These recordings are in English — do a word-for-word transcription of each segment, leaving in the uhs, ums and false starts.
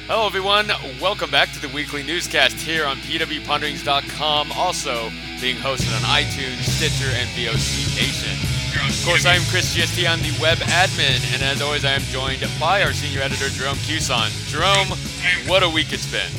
Hello, everyone. Welcome back to the weekly newscast here on P W Ponderings dot com, also being hosted on iTunes, Stitcher, and V O C Nation. Of course, I am Chris G S T. I'm the web admin, and as always, I am joined by our senior editor, Jerome Cuson. Jerome, what a week it's been.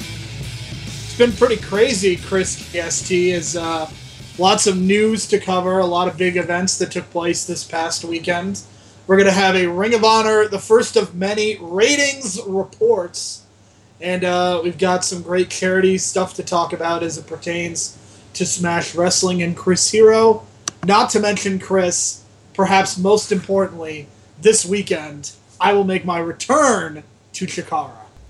It's been pretty crazy, Chris G S T. Is uh, lots of news to cover, a lot of big events that took place this past weekend. We're going to have a Ring of Honor, the first of many ratings reports. And uh, we've got some great charity stuff to talk about as it pertains to Smash Wrestling and Chris Hero. Not to mention, Chris, perhaps most importantly, this weekend, I will make my return to Chikara.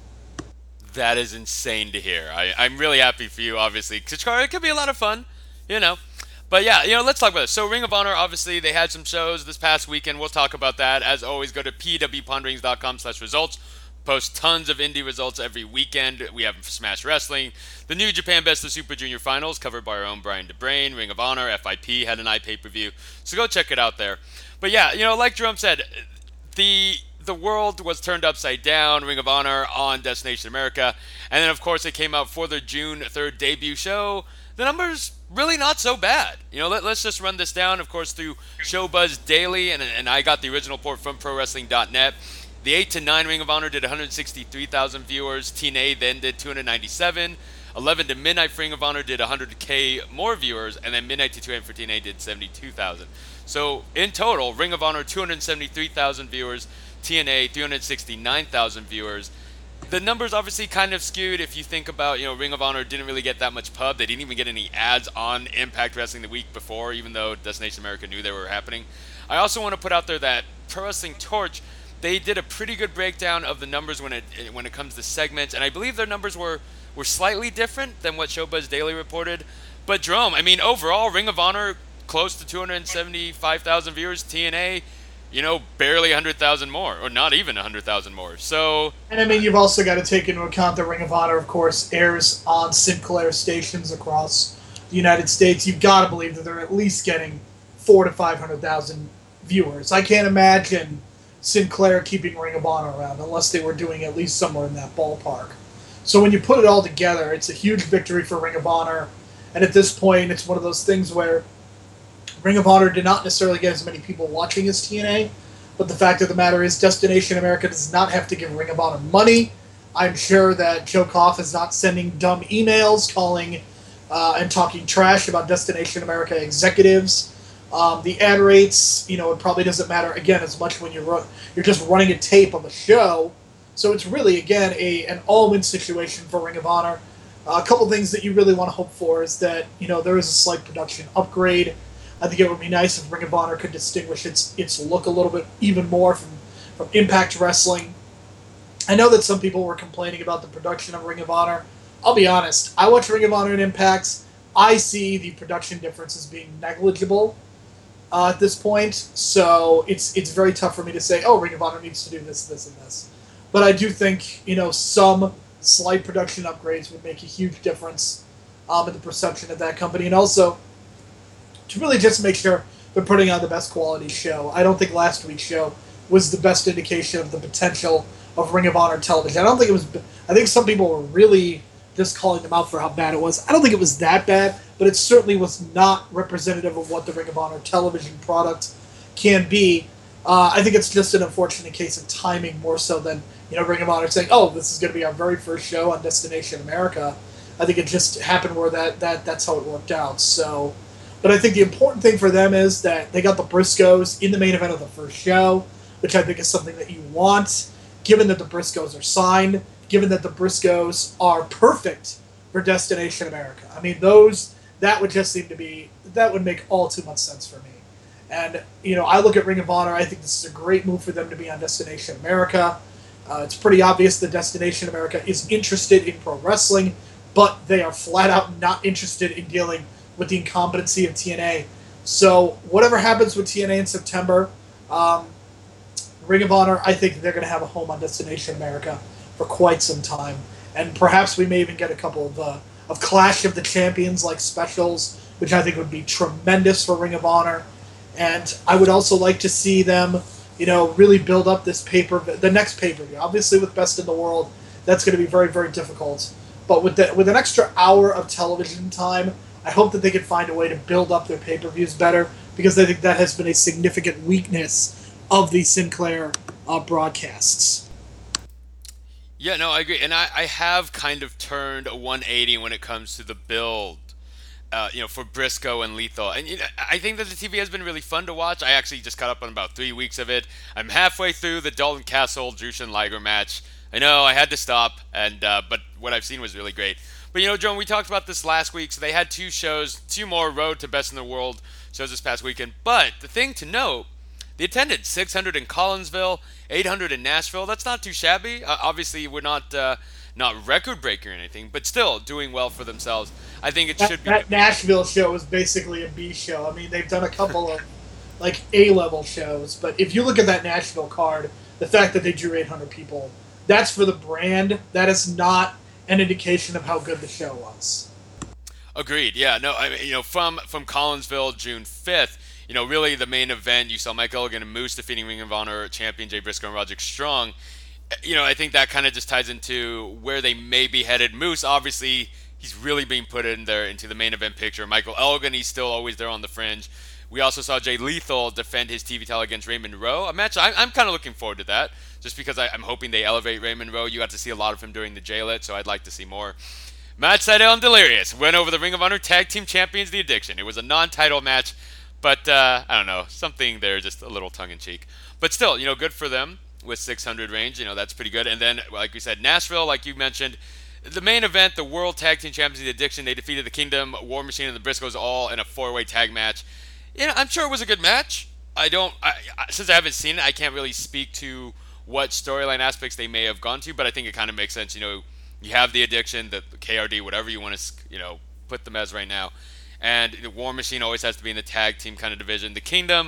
That is insane to hear. I, I'm really happy for you, obviously. Chikara, it could be a lot of fun, you know. But yeah, you know, let's talk about it. So Ring of Honor, obviously, they had some shows this past weekend. We'll talk about that. As always, go to P W Ponderings dot com slash results. Post tons of indie results every weekend. We have Smash Wrestling, the New Japan Best of Super Junior Finals, covered by our own Brian DeBrain. Ring of Honor, F I P had an iPay-per-view. So go check it out there. But yeah, you know, like Jerome said, the the world was turned upside down. Ring of Honor on Destination America. And then, of course, it came out for their June third debut show. The numbers really not so bad. You know, let, let's just run this down, of course, through Showbuzz Daily, and, and I got the original report from Pro Wrestling dot net. The eight to nine Ring of Honor did one hundred sixty-three thousand viewers. T N A then did two hundred ninety-seven. eleven to midnight for Ring of Honor did one hundred thousand more viewers, and then midnight to two a.m. for T N A did seventy-two thousand. So, in total, Ring of Honor two hundred seventy-three thousand viewers, T N A three hundred sixty-nine thousand viewers. The numbers obviously kind of skewed if you think about, you know, Ring of Honor didn't really get that much pub. They didn't even get any ads on Impact Wrestling the week before, even though Destination America knew they were happening. I also want to put out there that Pro Wrestling Torch, they did a pretty good breakdown of the numbers when it when it comes to segments, and I believe their numbers were, were slightly different than what Showbuzz Daily reported. But Jerome, I mean, overall, Ring of Honor close to two hundred seventy-five thousand viewers, T N A, you know, barely one hundred thousand more, or not even one hundred thousand more. So, and I mean, you've also got to take into account that Ring of Honor, of course, airs on Sinclair stations across the United States. You've got to believe that they're at least getting four to five hundred thousand viewers. I can't imagine Sinclair keeping Ring of Honor around unless they were doing at least somewhere in that ballpark. So when you put it all together, it's a huge victory for Ring of Honor. And at this point, it's one of those things where Ring of Honor did not necessarily get as many people watching as T N A, but the fact of the matter is Destination America does not have to give Ring of Honor money. I'm sure that Joe Koff is not sending dumb emails calling uh, and talking trash about Destination America executives. Um, the ad rates, you know, it probably doesn't matter, again, as much when you're, run- you're just running a tape of a show. So it's really, again, a an all-win situation for Ring of Honor. Uh, a couple things that you really want to hope for is that, you know, there is a slight production upgrade. I think it would be nice if Ring of Honor could distinguish its its look a little bit even more from, from Impact Wrestling. I know that some people were complaining about the production of Ring of Honor. I'll be honest, I watch Ring of Honor and Impact. I see the production differences being negligible uh, at this point, so it's it's very tough for me to say, oh, Ring of Honor needs to do this, this, and this. But I do think, you know, some slight production upgrades would make a huge difference um, in the perception of that company, and also to really just make sure they're putting on the best quality show. I don't think last week's show was the best indication of the potential of Ring of Honor television. I don't think it was. I think some people were really just calling them out for how bad it was. I don't think it was that bad, but it certainly was not representative of what the Ring of Honor television product can be. Uh, I think it's just an unfortunate case of timing more so than, you know, Ring of Honor saying, oh, this is going to be our very first show on Destination America. I think it just happened where that, that that's how it worked out. So. But I think the important thing for them is that they got the Briscoes in the main event of the first show, which I think is something that you want, given that the Briscoes are signed, given that the Briscoes are perfect for Destination America. I mean, those, that would just seem to be, that would make all too much sense for me. And, you know, I look at Ring of Honor, I think this is a great move for them to be on Destination America. Uh, it's pretty obvious that Destination America is interested in pro wrestling, but they are flat out not interested in dealing with the incompetency of T N A. So whatever happens with T N A in September, um, Ring of Honor, I think they're going to have a home on Destination America for quite some time. And perhaps we may even get a couple of, uh, of Clash of the Champions like specials, which I think would be tremendous for Ring of Honor. And I would also like to see them, you know, really build up this paper, the next pay-per-view. Obviously with Best in the World, that's going to be very, very difficult. But with the, with an extra hour of television time, I hope that they can find a way to build up their pay-per-views better, because I think that has been a significant weakness of the Sinclair uh, broadcasts. Yeah, no, I agree. And I, I have kind of turned a one eighty when it comes to the build, uh, you know, for Briscoe and Lethal. And you know, I think that the T V has been really fun to watch. I actually just caught up on about three weeks of it. I'm halfway through the Dalton Castle Jushin Liger match. I know I had to stop, and uh, but what I've seen was really great. But you know, Joan, we talked about this last week. So they had two shows, two more Road to Best in the World shows this past weekend. But the thing to note, the attendance, six hundred in Collinsville, eight hundred in Nashville. That's not too shabby. Uh, obviously, we're not uh, not record breaker or anything, but still doing well for themselves. I think it that, should be. That Nashville show was basically a B show. I mean, they've done a couple of like A-level shows, but if you look at that Nashville card, the fact that they drew eight hundred people, that's for the brand. That is not an indication of how good the show was. Agreed. Yeah. No. I mean, you know, from from Collinsville, June fifth. You know, really the main event, you saw Mike Elgin and Moose defeating Ring of Honor champion Jay Briscoe and Roderick Strong. You know, I think that kind of just ties into where they may be headed. Moose, obviously, he's really being put in there into the main event picture. Michael Elgin, he's still always there on the fringe. We also saw Jay Lethal defend his T V title against Raymond Rowe, a match I'm, I'm kind of looking forward to that, just because I, I'm hoping they elevate Raymond Rowe. You got to see a lot of him during the J-Lit, so I'd like to see more. Matt Sydal and Delirious went over the Ring of Honor Tag Team Champions, The Addiction. It was a non-title match. But, uh, I don't know, something there, just a little tongue-in-cheek. But still, you know, good for them with six hundred range. You know, that's pretty good. And then, like we said, Nashville, like you mentioned, the main event, the World Tag Team Champions of the Addiction, they defeated the Kingdom, War Machine, and the Briscoes all in a four-way tag match. You know, I'm sure it was a good match. I don't, I, I, since I haven't seen it, I can't really speak to what storyline aspects they may have gone to, but I think it kind of makes sense. You know, you have the Addiction, the K R D, whatever you want to, you know, put them as right now. And the War Machine always has to be in the tag team kind of division. The Kingdom,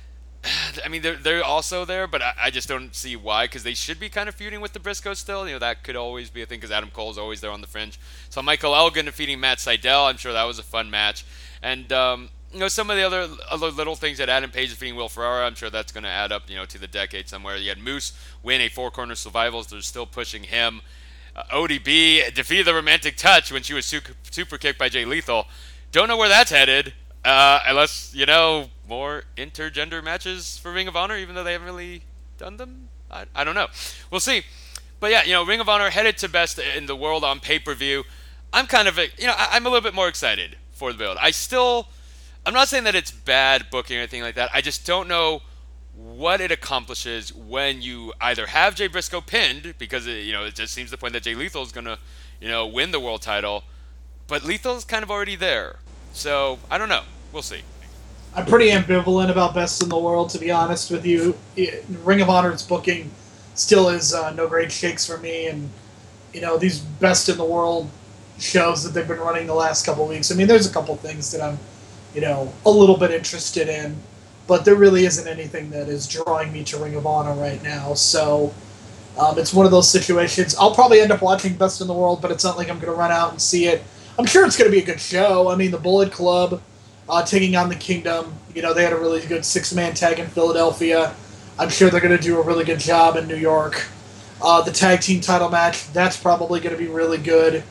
I mean, they're, they're also there, but I, I just don't see why, because they should be kind of feuding with the Briscoes still. You know, that could always be a thing, because Adam Cole's always there on the fringe. So Michael Elgin defeating Matt Sydal, I'm sure that was a fun match. And, um, you know, some of the other, other little things that Adam Page defeating Will Ferrara, I'm sure that's going to add up, you know, to the decade somewhere. You had Moose win a four-corner survivals. They're still pushing him. Uh, O D B defeated the Romantic Touch when she was super, super kicked by Jay Lethal. Don't know where that's headed, uh, unless, you know, more intergender matches for Ring of Honor, even though they haven't really done them. I, I don't know. We'll see. But yeah, you know, Ring of Honor headed to best in the world on pay-per-view. I'm kind of, you know, I, I'm a little bit more excited for the build. I still, I'm not saying that it's bad booking or anything like that. I just don't know what it accomplishes when you either have Jay Briscoe pinned, because, it, you know, it just seems the point that Jay Lethal is going to, you know, win the world title, but Lethal's kind of already there. So, I don't know. We'll see. I'm pretty ambivalent about Best in the World, to be honest with you. It, Ring of Honor's booking still is uh, no great shakes for me, and, you know, these Best in the World shows that they've been running the last couple of weeks, I mean, there's a couple things that I'm, you know, a little bit interested in, but there really isn't anything that is drawing me to Ring of Honor right now, so um, it's one of those situations. I'll probably end up watching Best in the World, but it's not like I'm going to run out and see it. I'm sure it's going to be a good show. I mean, the Bullet Club uh, taking on the Kingdom, you know, they had a really good six-man tag in Philadelphia. I'm sure they're going to do a really good job in New York. Uh, the tag team title match, that's probably going to be really good.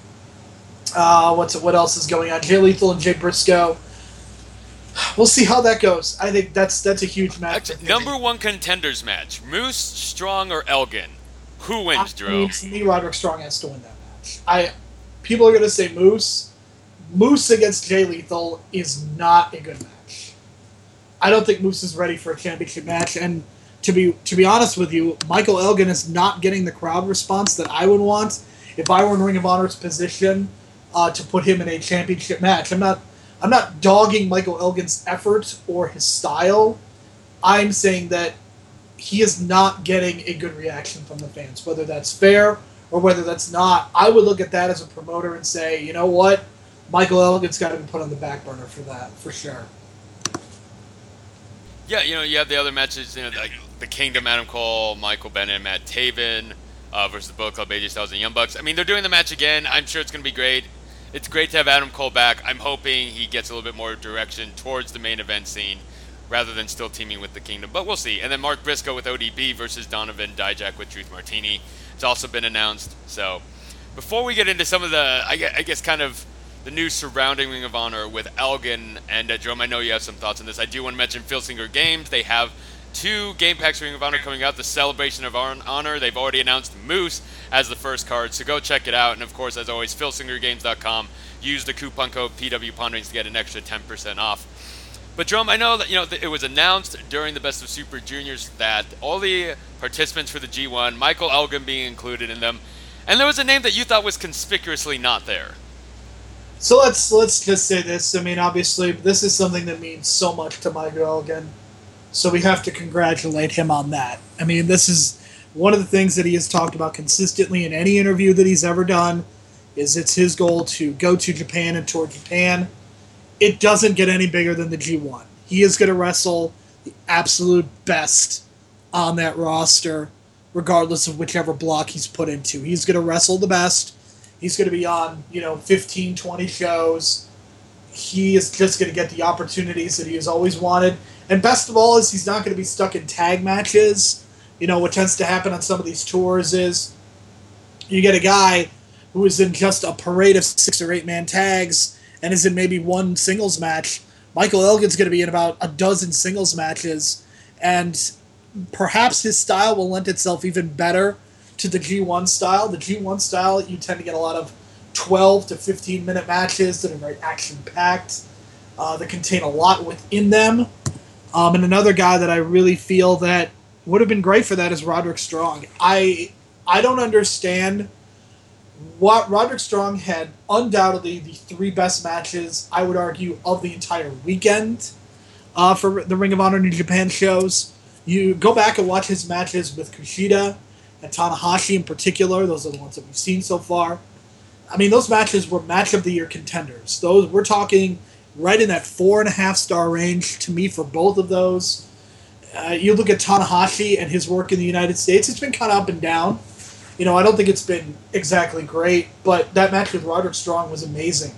Uh, what's what else is going on? Jay Lethal and Jay Briscoe. We'll see how that goes. I think that's that's a huge match. Actually, number one contenders match: Moose, Strong, or Elgin. Who wins, Drew? I mean, to me, Roderick Strong has to win that match. I people are going to say Moose. Moose against Jay Lethal is not a good match. I don't think Moose is ready for a championship match, and to be to be honest with you, Michael Elgin is not getting the crowd response that I would want if I were in Ring of Honor's position uh, to put him in a championship match. I'm not. I'm not dogging Michael Elgin's effort or his style. I'm saying that he is not getting a good reaction from the fans, whether that's fair or whether that's not. I would look at that as a promoter and say, you know what, Michael Elgin's got to be put on the back burner for that, for sure. Yeah, you know, you have the other matches, you know, like the Kingdom, Adam Cole, Michael Bennett, and Matt Taven uh, versus the Bullet Club, A J Styles, and Young Bucks. I mean, they're doing the match again. I'm sure it's going to be great. It's great to have Adam Cole back. I'm hoping he gets a little bit more direction towards the main event scene rather than still teaming with the Kingdom. But we'll see. And then Mark Briscoe with O D B versus Donovan Dijak with Truth Martini. It's also been announced. So before we get into some of the, I gue- I guess, kind of the news surrounding Ring of Honor with Elgin and uh, Jerome, I know you have some thoughts on this. I do want to mention Filsinger Games. They have two game packs for Ring of Honor coming out. The Celebration of Honor. They've already announced Moose as the first card, so go check it out. And of course, as always, filsinger games dot com. Use the coupon code P W Ponderings to get an extra ten percent off. But Jerome, I know that you know it was announced during the Best of Super Juniors that all the participants for the G one, Michael Elgin being included in them, and there was a name that you thought was conspicuously not there. So let's let's just say this. I mean, obviously, this is something that means so much to Michael Elgin, so we have to congratulate him on that. I mean, this is one of the things that he has talked about consistently in any interview that he's ever done. Is it's his goal to go to Japan and tour Japan. It doesn't get any bigger than the G one. He is going to wrestle the absolute best on that roster, regardless of whichever block he's put into. He's going to wrestle the best. He's going to be on, you know, fifteen, twenty shows. He is just going to get the opportunities that he has always wanted. And best of all is he's not going to be stuck in tag matches. You know, what tends to happen on some of these tours is you get a guy who is in just a parade of six or eight man tags and is in maybe one singles match. Michael Elgin's going to be in about a dozen singles matches, and perhaps his style will lend itself even better to the G one style. The G one style, you tend to get a lot of twelve to fifteen minute matches that are very action-packed, uh, that contain a lot within them. Um, and another guy that I really feel that would have been great for that is Roderick Strong. I I don't understand what Roderick Strong had undoubtedly the three best matches, I would argue, of the entire weekend uh, for the Ring of Honor New Japan shows. You go back and watch his matches with Kushida and Tanahashi in particular. Those are the ones that we've seen so far. I mean, those matches were match of the year contenders. Those we're talking right in that four and a half star range to me for both of those. Uh, you look at Tanahashi and his work in the United States; it's been kind of up and down. You know, I don't think it's been exactly great, but that match with Roderick Strong was amazing.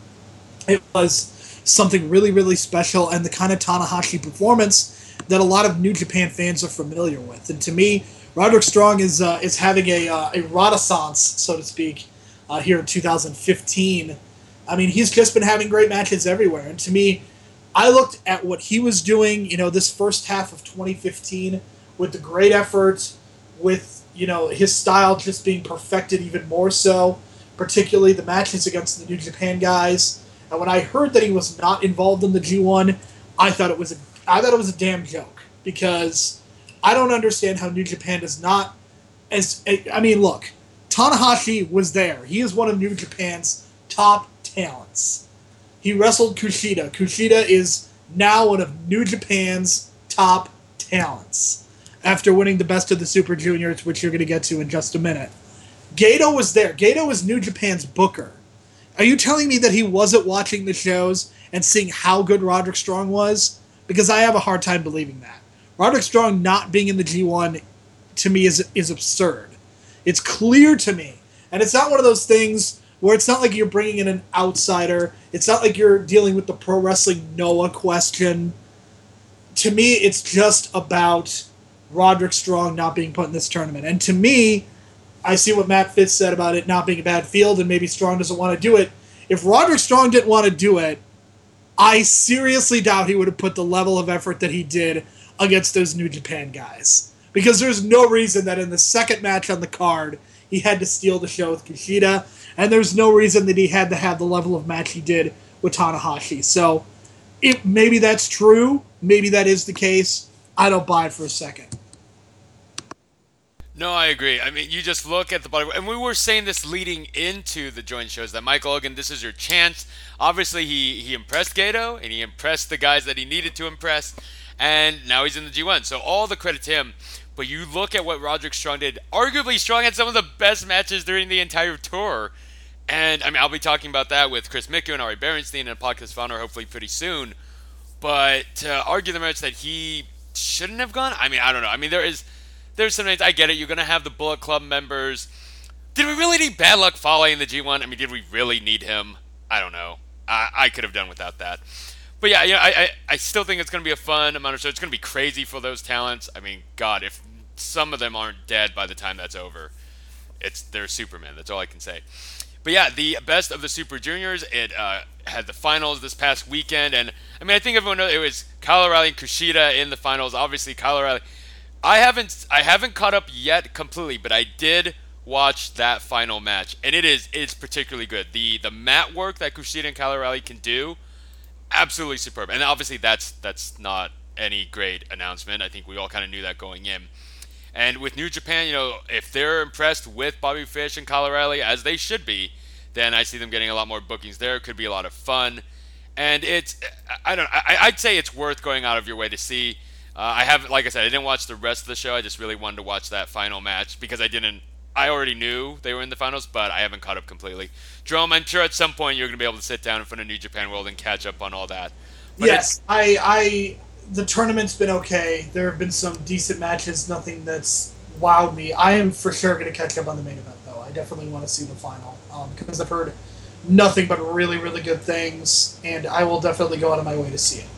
It was something really, really special, and the kind of Tanahashi performance that a lot of New Japan fans are familiar with. And to me, Roderick Strong is uh, is having a uh, a renaissance, so to speak, uh, here in two thousand fifteen. I mean, he's just been having great matches everywhere. And to me, I looked at what he was doing, you know, this first half of twenty fifteen with the great effort, with, you know, his style just being perfected even more so, particularly the matches against the New Japan guys. And when I heard that he was not involved in the G one, I thought it was a I thought it was a damn joke, because I don't understand how New Japan does not as I mean, look, Tanahashi was there. He is one of New Japan's top talents. He wrestled Kushida. Kushida is now one of New Japan's top talents after winning the Best of the Super Juniors, which you're going to get to in just a minute. Gato was there. Gato was New Japan's booker. Are you telling me that he wasn't watching the shows and seeing how good Roderick Strong was? Because I have a hard time believing that. Roderick Strong not being in the G one, to me, is is absurd. It's clear to me. And it's not one of those things where it's not like you're bringing in an outsider. It's not like you're dealing with the Pro Wrestling Noah question. To me, it's just about Roderick Strong not being put in this tournament. And to me, I see what Matt Fitz said about it not being a bad field, and maybe Strong doesn't want to do it. If Roderick Strong didn't want to do it, I seriously doubt he would have put the level of effort that he did against those New Japan guys. Because there's no reason that in the second match on the card, he had to steal the show with Kushida, and there's no reason that he had to have the level of match he did with Tanahashi. So, it, maybe that's true. Maybe that is the case. I don't buy it for a second. No, I agree. I mean, you just look at the body, and we were saying this leading into the joint shows that Michael Elgin, this is your chance. Obviously, he he impressed Gato, and he impressed the guys that he needed to impress, and now he's in the G one. So all the credit to him. But you look at what Roderick Strong did. Arguably, Strong had some of the best matches during the entire tour. And, I mean, I'll be talking about that with Chris Miku and Ari Berenstein in a podcast of honor hopefully pretty soon. But to argue the merits that he shouldn't have gone, I mean, I don't know. I mean, there is... There's some names, I get it, you're going to have the Bullet Club members. Did we really need Bad Luck Fale in the G one? I mean, did we really need him? I don't know. I, I could have done without that. But yeah, you know, I, I, I still think it's going to be a fun amount of shows. It's going to be crazy for those talents. I mean, God, if some of them aren't dead by the time that's over. it's they're Superman. That's all I can say. But yeah, the best of the Super Juniors. It uh, had the finals this past weekend, and I mean, I think everyone knows it was Kyle O'Reilly and Kushida in the finals. Obviously, Kyle O'Reilly. I haven't I haven't caught up yet completely, but I did watch that final match, and it is it's particularly good. The the mat work that Kushida and Kyle O'Reilly can do, absolutely superb. And obviously, that's that's not any great announcement. I think we all kind of knew that going in. And with New Japan, you know, if they're impressed with Bobby Fish and Kyle O'Reilly, as they should be, then I see them getting a lot more bookings there. It could be a lot of fun. And it's, I don't I, I'd say it's worth going out of your way to see. Uh, I haven't, like I said, I didn't watch the rest of the show. I just really wanted to watch that final match because I didn't, I already knew they were in the finals, but I haven't caught up completely. Jerome, I'm sure at some point you're going to be able to sit down in front of New Japan World and catch up on all that. But yes, I, I, the tournament's been okay. There have been some decent matches, nothing that's wowed me. I am for sure going to catch up on the main event, though. I definitely want to see the final um, because I've heard nothing but really, really good things, and I will definitely go out of my way to see it.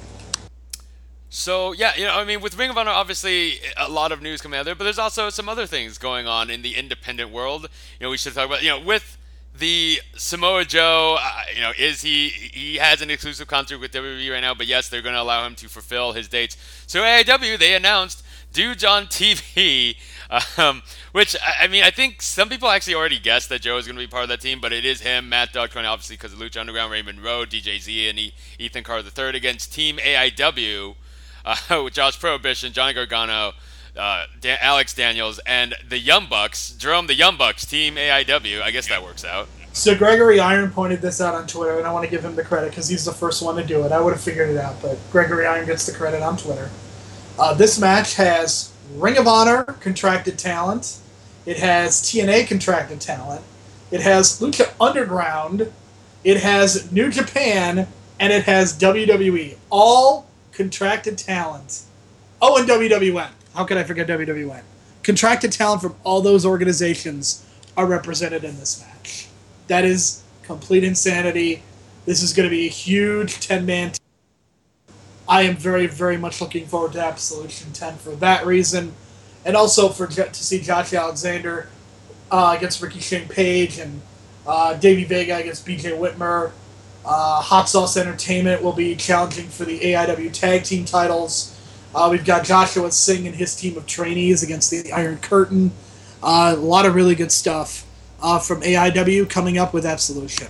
So, yeah, you know, I mean, with Ring of Honor, obviously, a lot of news coming out there, but there's also some other things going on in the independent world. You know, we should talk about, you know, with the Samoa Joe, uh, you know, is he, he has an exclusive contract with W W E right now, but yes, they're going to allow him to fulfill his dates. So A I W, they announced Dudes on T V, um, which, I mean, I think some people actually already guessed that Joe is going to be part of that team, but it is him, Matt Dog, obviously because of Lucha Underground, Raymond Rowe, D J Z, and Ethan Carter the third against Team A I W, uh, with Josh Prohibition, Johnny Gargano, Uh, Dan- Alex Daniels, and the Young Bucks. Jerome, the Young Bucks, Team A I W. I guess that works out. So Gregory Iron pointed this out on Twitter, and I want to give him the credit because he's the first one to do it. I would have figured it out, but Gregory Iron gets the credit on Twitter. Uh, this match has Ring of Honor contracted talent. It has T N A contracted talent. It has Lucha Underground. It has New Japan, and it has W W E. All contracted talent. Oh, and W W N. How could I forget W W N? Contracted talent from all those organizations are represented in this match. That is complete insanity. This is going to be a huge ten-man team. I am very, very much looking forward to Absolution ten for that reason. And also for to see Josh Alexander uh, against Ricky Shane Page and uh, Davey Vega against B J Whitmer. Uh, Hot Sauce Entertainment will be challenging for the A I W Tag Team titles. Uh, we've got Joshua Singh and his team of trainees against the Iron Curtain. Uh, a lot of really good stuff uh, from A I W coming up with Absolution.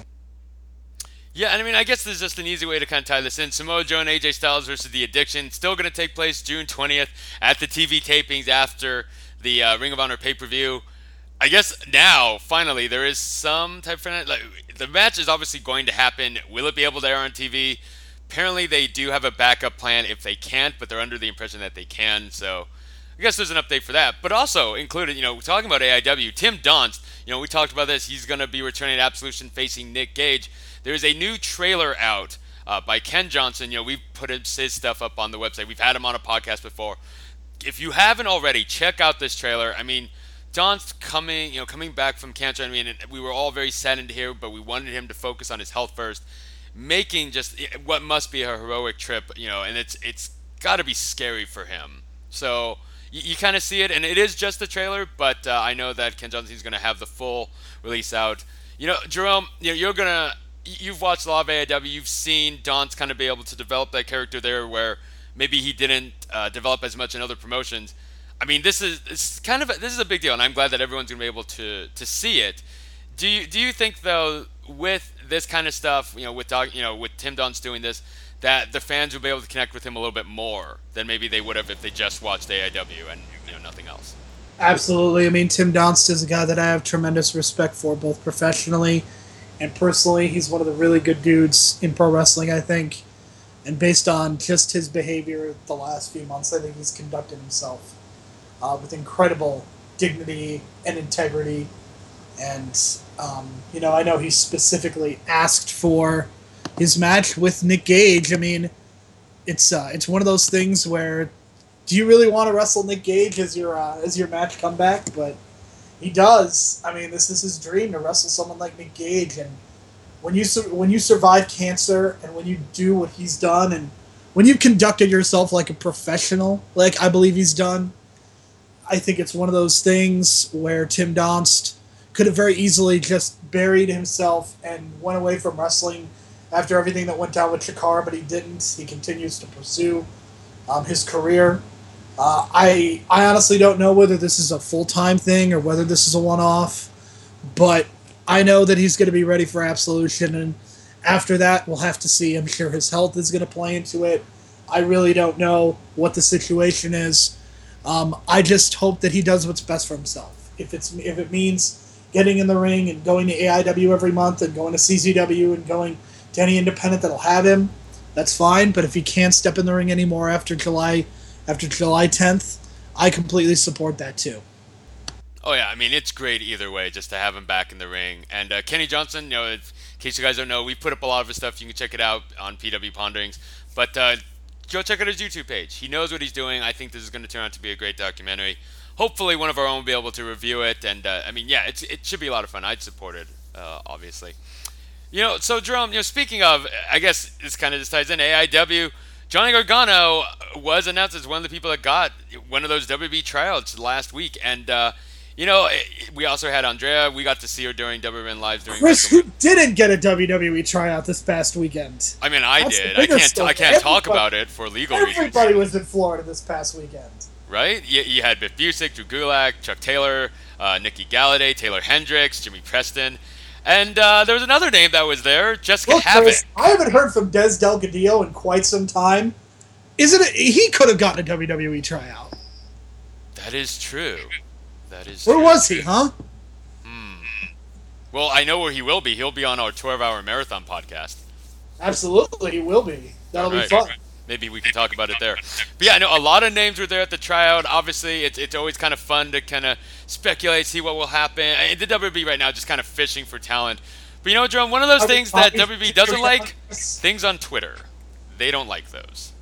Yeah, and I mean, I guess there's just an easy way to kind of tie this in. Samoa Joe and A J Styles versus The Addiction. Still going to take place June twentieth at the T V tapings after the uh, Ring of Honor pay-per-view. I guess now, finally, there is some type of... Like, the match is obviously going to happen. Will it be able to air on T V? Apparently, they do have a backup plan if they can't, but they're under the impression that they can. So, I guess there's an update for that. But also included, you know, talking about A I W, Tim Donst, you know, we talked about this. He's going to be returning to Absolution facing Nick Gage. There's a new trailer out uh, by Ken Johnson. You know, we've put his stuff up on the website. We've had him on a podcast before. If you haven't already, check out this trailer. I mean, Donst coming, you know, coming back from cancer. I mean, we were all very saddened to hear, but we wanted him to focus on his health first. Making just what must be a heroic trip, you know, and it's it's got to be scary for him. So you, you kind of see it, and it is just a trailer, but uh, I know that Ken Johnson's going to have the full release out. You know, Jerome, you know, you're gonna you've watched a lot of A I W, you've seen Donst kind of be able to develop that character there, where maybe he didn't uh, develop as much in other promotions. I mean, this is it's kind of a, this is a big deal, and I'm glad that everyone's going to be able to to see it. Do you do you think though, with this kind of stuff, you know, with you know, with Tim Donst doing this, that the fans will be able to connect with him a little bit more than maybe they would have if they just watched A I W and, you know, nothing else? Absolutely. I mean, Tim Donst is a guy that I have tremendous respect for, both professionally and personally. He's one of the really good dudes in pro wrestling, I think. And based on just his behavior the last few months, I think he's conducted himself uh, with incredible dignity and integrity. And, um, you know, I know he specifically asked for his match with Nick Gage. I mean, it's uh, it's one of those things where, do you really want to wrestle Nick Gage as your uh, as your match comeback? But he does. I mean, this is his dream, to wrestle someone like Nick Gage. And when you su- when you survive cancer, and when you do what he's done, and when you've conducted yourself like a professional, like I believe he's done, I think it's one of those things where Tim Donst could have very easily just buried himself and went away from wrestling after everything that went down with Chikara, but he didn't. He continues to pursue um, his career. Uh, I I honestly don't know whether this is a full-time thing or whether this is a one-off, but I know that he's going to be ready for Absolution, and after that, we'll have to see. I'm sure his health is going to play into it. I really don't know what the situation is. Um, I just hope that he does what's best for himself. If it's if it means getting in the ring and going to A I W every month and going to C Z W and going to any independent that'll have him, that's fine. But if he can't step in the ring anymore after July after July tenth, I completely support that too. Oh yeah, I mean it's great either way just to have him back in the ring. And uh, Kenny Johnson, you know, in case you guys don't know, we put up a lot of his stuff. You can check it out on P W Ponderings. But uh, go check out his YouTube page. He knows what he's doing. I think this is going to turn out to be a great documentary. Hopefully one of our own will be able to review it. And, uh, I mean, yeah, it's, it should be a lot of fun. I'd support it, uh, obviously. You know, so, Jerome, you know, speaking of, I guess this kind of just ties in, A I W, Johnny Gargano was announced as one of the people that got one of those W W E tryouts last week. And, uh, you know, we also had Andrea. We got to see her during W W E Live. During Chris, who didn't get a W W E tryout this past weekend? I mean, I That's did. I can't. I can't talk about it for legal everybody reasons. Everybody was in Florida this past weekend. Right? You, you had Biff Busick, Drew Gulak, Chuck Taylor, uh, Nikki Galladay, Taylor Hendricks, Jimmy Preston, and uh, there was another name that was there, Jessica Look, Havoc. Chris, I haven't heard from Des Delgadillo in quite some time. Isn't it? He could have gotten a W W E tryout. That is true. That is Where true. was he, huh? Hmm. Well, I know where he will be. He'll be on our twelve-hour marathon podcast. Absolutely, he will be. That'll right. be fun. Maybe we can talk about it there. But yeah, I know a lot of names were there at the tryout. Obviously, it's it's always kind of fun to kind of speculate, see what will happen. And the W W E right now is just kind of fishing for talent. But you know, Jerome, one of those things that W W E doesn't like, things on Twitter. They don't like those.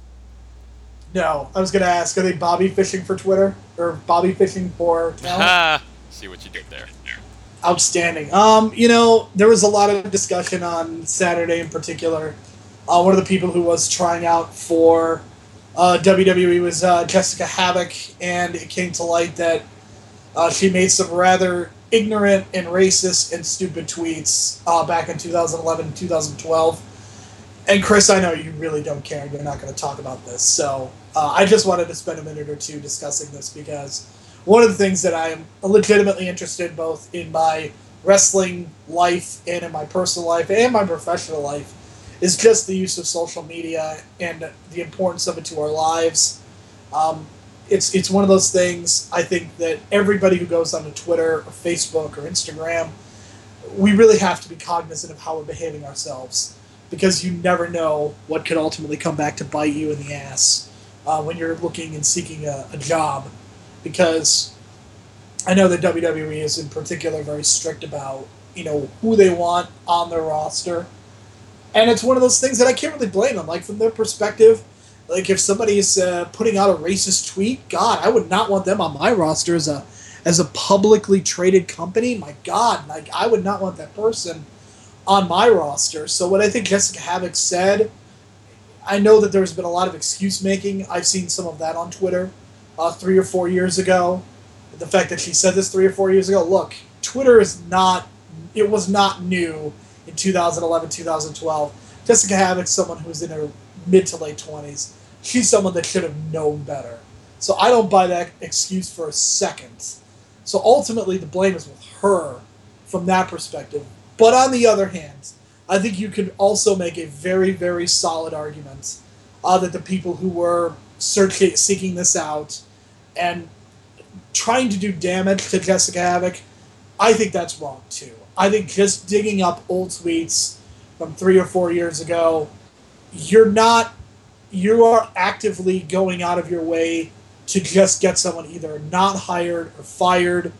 No, I was going to ask, are they Bobby fishing for Twitter? Or Bobby fishing for talent? See what you did there. Outstanding. Um, you know, there was a lot of discussion on Saturday in particular. Uh, one of the people who was trying out for uh, W W E was uh, Jessica Havoc, and it came to light that uh, she made some rather ignorant and racist and stupid tweets uh, back in two thousand eleven and two thousand twelve. And Chris, I know you really don't care. You're not going to talk about this. So uh, I just wanted to spend a minute or two discussing this because one of the things that I am legitimately interested both in my wrestling life and in my personal life and my professional life is just the use of social media and the importance of it to our lives. Um, it's it's one of those things, I think, that everybody who goes onto Twitter or Facebook or Instagram, we really have to be cognizant of how we're behaving ourselves, because you never know what could ultimately come back to bite you in the ass uh, when you're looking and seeking a, a job. Because I know that W W E is in particular very strict about, you know, who they want on their roster. And it's one of those things that I can't really blame them. Like, from their perspective, like, if somebody is uh, putting out a racist tweet, God, I would not want them on my roster as a as a publicly traded company. My God, like, I would not want that person on my roster. So what I think Jessica Havoc said, I know that there's been a lot of excuse making. I've seen some of that on Twitter uh, three or four years ago. The fact that she said this three or four years ago, look, Twitter is not, it was not new in two thousand eleven, two thousand twelve. Jessica Havoc's someone who's in her mid to late twenties. She's someone that should have known better. So I don't buy that excuse for a second. So ultimately the blame is with her from that perspective. But on the other hand, I think you could also make a very, very solid argument uh, that the people who were searching, seeking this out and trying to do damage to Jessica Havoc, I think that's wrong too. I think just digging up old tweets from three or four years ago, you're not, you are actively going out of your way to just get someone either not hired or fired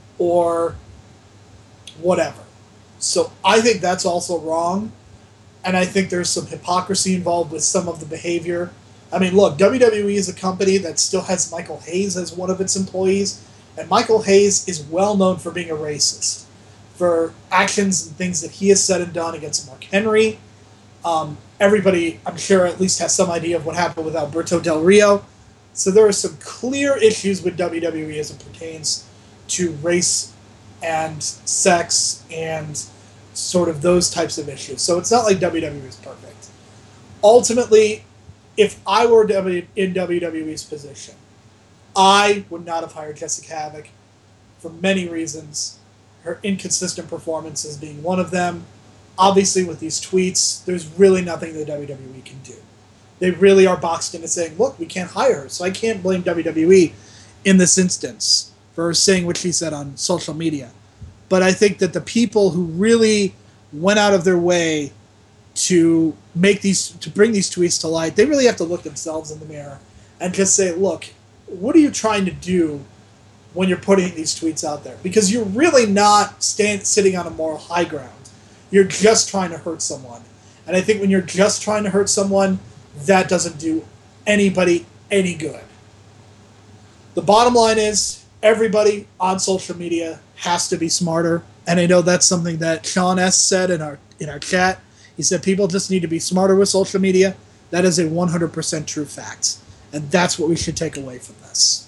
or whatever. So I think that's also wrong, and I think there's some hypocrisy involved with some of the behavior. I mean, look, W W E is a company that still has Michael Hayes as one of its employees, and Michael Hayes is well known for being a racist, for actions and things that he has said and done against Mark Henry. Um, everybody, I'm sure, at least has some idea of what happened with Alberto Del Rio. So there are some clear issues with W W E as it pertains to race and sex and sort of those types of issues. So it's not like W W E is perfect. Ultimately, if I were in W W E's position, I would not have hired Jessica Havoc for many reasons. Her inconsistent performances being one of them. Obviously, with these tweets, there's really nothing the W W E can do. They really are boxed into saying, look, we can't hire her. So I can't blame W W E in this instance for saying what she said on social media. But I think that the people who really went out of their way to make these, to bring these tweets to light, they really have to look themselves in the mirror and just say, look, what are you trying to do when you're putting these tweets out there? Because you're really not stand, sitting on a moral high ground. You're just trying to hurt someone. And I think when you're just trying to hurt someone, that doesn't do anybody any good. The bottom line is, everybody on social media has to be smarter. And I know that's something that Sean S. said in our in our chat. He said people just need to be smarter with social media. That is a one hundred percent true fact. And that's what we should take away from this.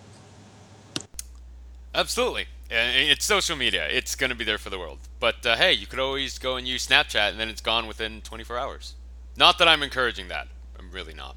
Absolutely. It's social media. It's going to be there for the world. But uh, hey, you could always go and use Snapchat and then it's gone within twenty-four hours. Not that I'm encouraging that. I'm really not.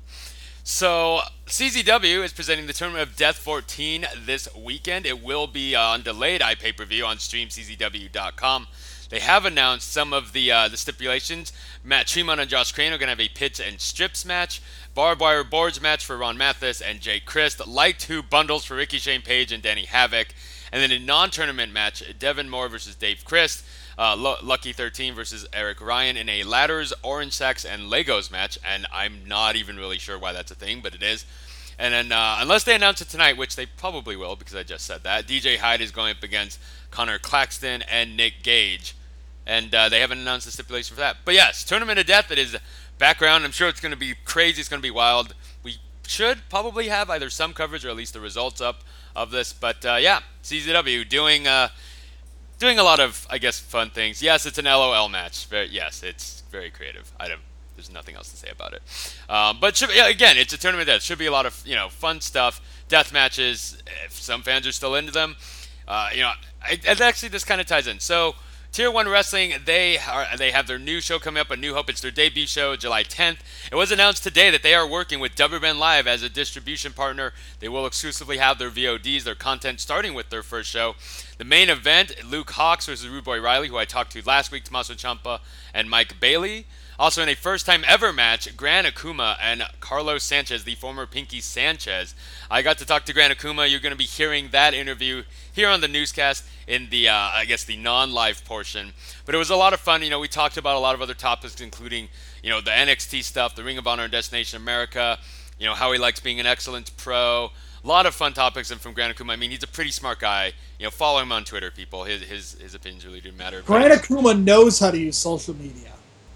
So, C Z W is presenting the Tournament of Death fourteen this weekend. It will be on delayed iPay-per-view on stream c z w dot com. They have announced some of the uh, the stipulations. Matt Tremont and Josh Crane are going to have a pits and strips match. Barbed wire boards match for Ron Mathis and Jake Christ. Light tube bundles for Ricky Shane Page and Danny Havoc. And then a non-tournament match, Devin Moore versus Dave Christ. Uh, L- Lucky thirteen versus Eric Ryan in a ladders, orange sacks, and Legos match. And I'm not even really sure why that's a thing, but it is. And then, uh, unless they announce it tonight, which they probably will because I just said that, D J Hyde is going up against Connor Claxton and Nick Gage. And uh, they haven't announced the stipulation for that. But yes, Tournament of Death, it is background. I'm sure it's going to be crazy. It's going to be wild. We should probably have either some coverage or at least the results up of this. But uh, yeah, C Z W doing uh, doing a lot of, I guess, fun things. Yes, it's an L O L match. Very, yes, it's very creative. I don't, there's nothing else to say about it. Um, but should, yeah, again, it's a Tournament of Death. Should be a lot of, you know, fun stuff. Death matches, if some fans are still into them. Uh, you know, I, it actually this kind of ties in. So, Tier one Wrestling, they are they have their new show coming up, A New Hope. It's their debut show, July tenth. It was announced today that they are working with W B E N Live as a distribution partner. They will exclusively have their V O Ds, their content, starting with their first show. The main event, Luke Hawx versus Rude Boy Riley, who I talked to last week, Tommaso Ciampa and Mike Bailey. Also in a first-time ever match, Gran Akuma and Carlos Sanchez, the former Pinky Sanchez. I got to talk to Gran Akuma. You're going to be hearing that interview here on the newscast in the, uh, I guess, the non-live portion. But it was a lot of fun. You know, we talked about a lot of other topics, including, you know, the N X T stuff, the Ring of Honor and Destination America, you know, how he likes being an excellent pro. A lot of fun topics, and from Gran Akuma, I mean, he's a pretty smart guy. You know, follow him on Twitter, people. His his, his opinions really do matter. Gran Akuma knows how to use social media.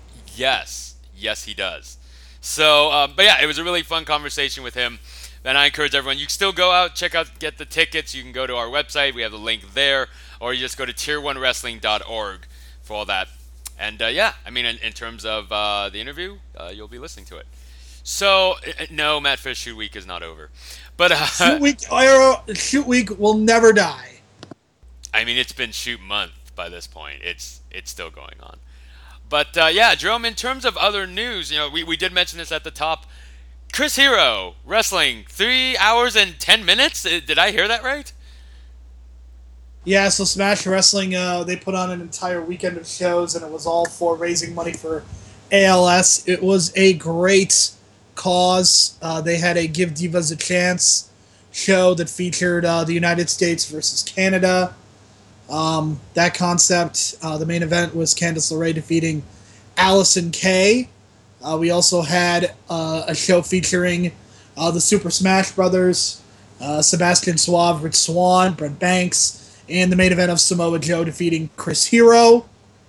Yes. Yes, he does. So, um, but yeah, it was a really fun conversation with him. And I encourage everyone, you can still go out, check out, get the tickets. You can go to our website. We have the link there. Or you just go to tier one wrestling dot org for all that. And uh, yeah, I mean, in, in terms of uh, the interview, uh, you'll be listening to it. So, uh, no, Matt Fish Shoot Week is not over. But uh, Shoot Week, uh, Shoot Week will never die. I mean, it's been Shoot Month by this point. It's it's still going on. But, uh, yeah, Jerome, in terms of other news, you know, we, we did mention this at the top. Chris Hero, wrestling, three hours and ten minutes? Did I hear that right? Yeah, so Smash Wrestling, uh, they put on an entire weekend of shows, and it was all for raising money for A L S. It was a great cause. Uh, they had a Give Divas a Chance show that featured uh, the United States versus Canada. Um, that concept, uh, the main event was Candice LeRae defeating Allison Kay. Uh, we also had uh, a show featuring uh, the Super Smash Brothers, uh, Sebastian Suave, Rich Swann, Brent Banks, and the main event of Samoa Joe defeating Chris Hero.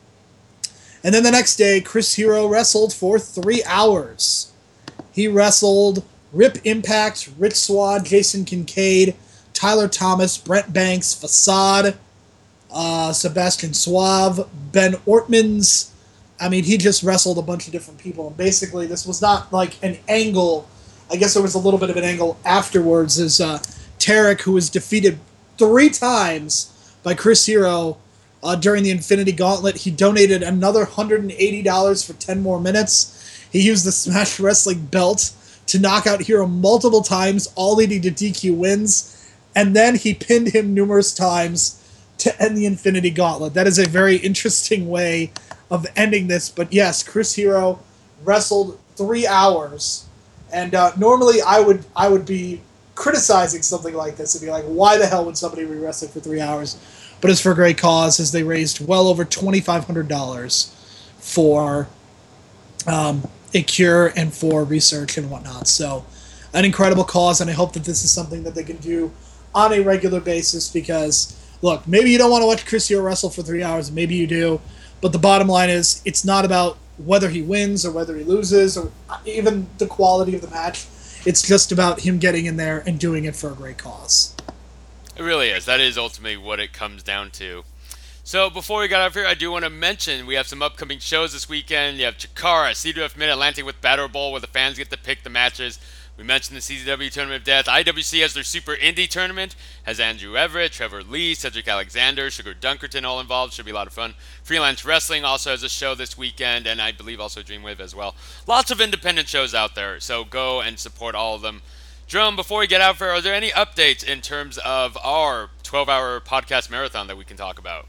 And then the next day, Chris Hero wrestled for three hours. He wrestled Rip Impact, Rich Swann, Jason Kincaid, Tyler Thomas, Brent Banks, Facade, Uh, Sebastian Suave, Ben Ortmans. I mean, he just wrestled a bunch of different people. And basically, this was not like an angle I guess there was a little bit of an angle afterwards, is uh, Tarek, who was defeated three times by Chris Hero uh, during the Infinity Gauntlet. He donated another one hundred eighty dollars for ten more minutes. He used the Smash Wrestling belt to knock out Hero multiple times, all leading to D Q wins, and then he pinned him numerous times to end the Infinity Gauntlet. That is a very interesting way of ending this, but yes, Chris Hero wrestled three hours, and uh, normally I would I would be criticizing something like this and be like, why the hell would somebody be wrestling for three hours? But it's for a great cause, as they raised well over twenty-five hundred dollars for um, a cure and for research and whatnot. So, an incredible cause, and I hope that this is something that they can do on a regular basis, because, look, maybe you don't want to watch Chris Hero wrestle for three hours, maybe you do, but the bottom line is, it's not about whether he wins or whether he loses or even the quality of the match. It's just about him getting in there and doing it for a great cause. It really is. That is ultimately what it comes down to. So before we got off here, I do want to mention we have some upcoming shows this weekend. You have Chikara, C W F Mid-Atlantic with Battle Bowl, where the fans get to pick the matches. We mentioned the C Z W Tournament of Death. I W C has their Super Indie Tournament. Has Andrew Everett, Trevor Lee, Cedric Alexander, Sugar Dunkerton all involved. Should be a lot of fun. Freelance Wrestling also has a show this weekend, and I believe also Dreamwave as well. Lots of independent shows out there, so go and support all of them. Jerome, before we get out for, are there any updates in terms of our twelve-hour podcast marathon that we can talk about?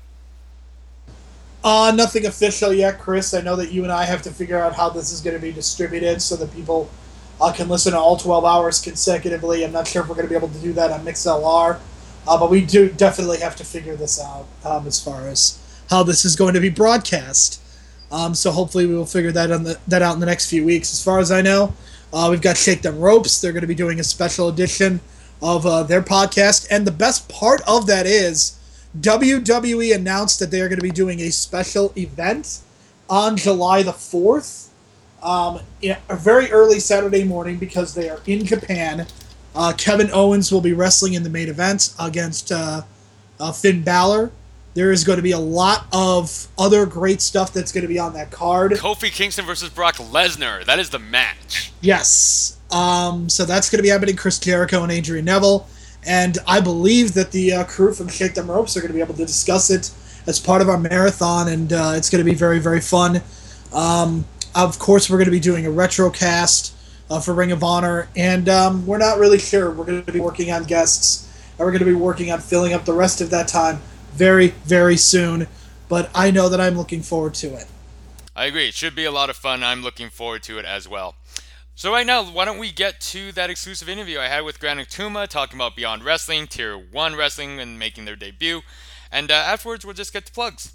Uh, nothing official yet, Chris. I know that you and I have to figure out how this is going to be distributed so that people uh, can listen to all twelve hours consecutively. I'm not sure if we're going to be able to do that on MixLR, uh, but we do definitely have to figure this out um, as far as how this is going to be broadcast. Um, so hopefully we will figure that, on the, that out in the next few weeks. As far as I know, uh, we've got Shake Them Ropes. They're going to be doing a special edition of uh, their podcast, and the best part of that is W W E announced that they are going to be doing a special event on July the fourth, um, a very early Saturday morning, because they are in Japan. Uh, Kevin Owens will be wrestling in the main event against uh, uh, Finn Balor. There is going to be a lot of other great stuff that's going to be on that card. Kofi Kingston versus Brock Lesnar. That is the match. Yes. Um, so that's going to be happening. Chris Jericho and Adrian Neville. And I believe that the uh, crew from Shake Them Ropes are going to be able to discuss it as part of our marathon, and uh, it's going to be very, very fun. Um, of course, we're going to be doing a retrocast uh, for Ring of Honor, and um, we're not really sure. We're going to be working on guests, and we're going to be working on filling up the rest of that time very, very soon. But I know that I'm looking forward to it. I agree. It should be a lot of fun. I'm looking forward to it as well. So right now, why don't we get to that exclusive interview I had with Gran Akuma, talking about Beyond Wrestling, Tier one Wrestling, and making their debut. And uh, afterwards, we'll just get to plugs.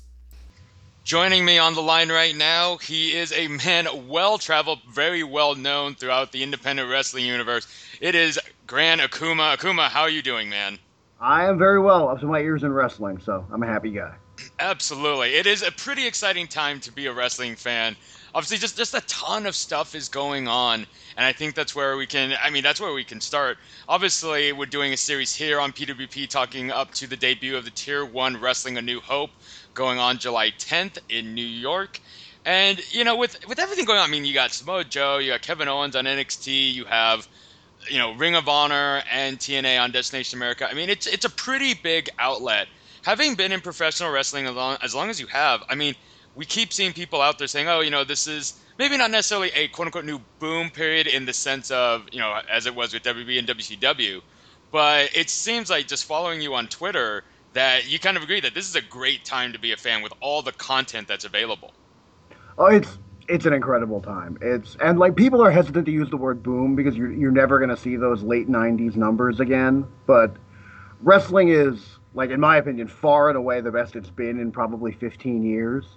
Joining me on the line right now, he is a man well-traveled, very well-known throughout the independent wrestling universe. It is Gran Akuma. Akuma, how are you doing, man? I am very well, up to my ears in wrestling, so I'm a happy guy. Absolutely. It is a pretty exciting time to be a wrestling fan. Obviously, just, just a ton of stuff is going on, and I think that's where we can, I mean, that's where we can start. Obviously, we're doing a series here on P W P talking up to the debut of the Tier one Wrestling A New Hope, going on July tenth in New York. And, you know, with with everything going on, I mean, you got Samoa Joe, you got Kevin Owens on N X T, you have, you know, Ring of Honor and T N A on Destination America. I mean, it's it's a pretty big outlet. Having been in professional wrestling as long, as long as you have, I mean, we keep seeing people out there saying, oh, you know, this is maybe not necessarily a quote-unquote new boom period in the sense of, you know, as it was with W W E and W C W, but it seems like just following you on Twitter that you kind of agree that this is a great time to be a fan with all the content that's available. Oh, it's it's an incredible time. It's and like people are hesitant to use the word boom because you're you're never going to see those late nineties numbers again, but wrestling is, like, in my opinion, far and away the best it's been in probably fifteen years.